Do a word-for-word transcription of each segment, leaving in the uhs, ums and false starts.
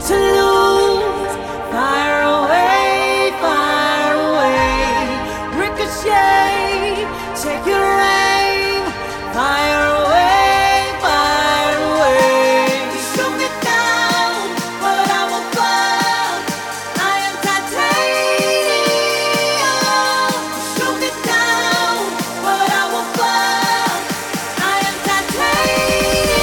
to lose. Fire away, fire away. Ricochet, take your aim. Fire away, fire away. You shoot me down, but I won't fall. I am titanium. You shoot me down, but I won't fall. I am titanium.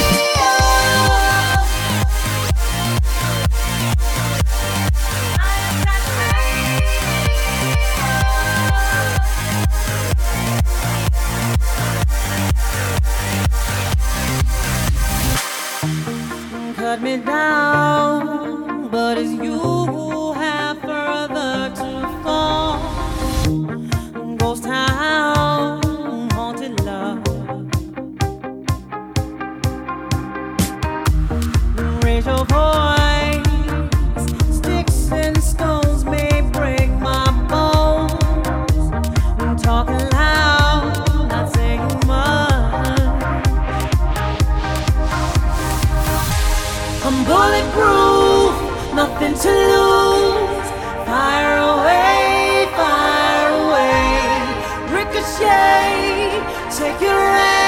Cut me down, but it's you who have further to fall. Ghost town, haunted love. Raise your voice, sticks and stones may break my bones. Talking loud, not saying much. I'm bulletproof, nothing to lose. Fire away, fire away. Ricochet, take your aim.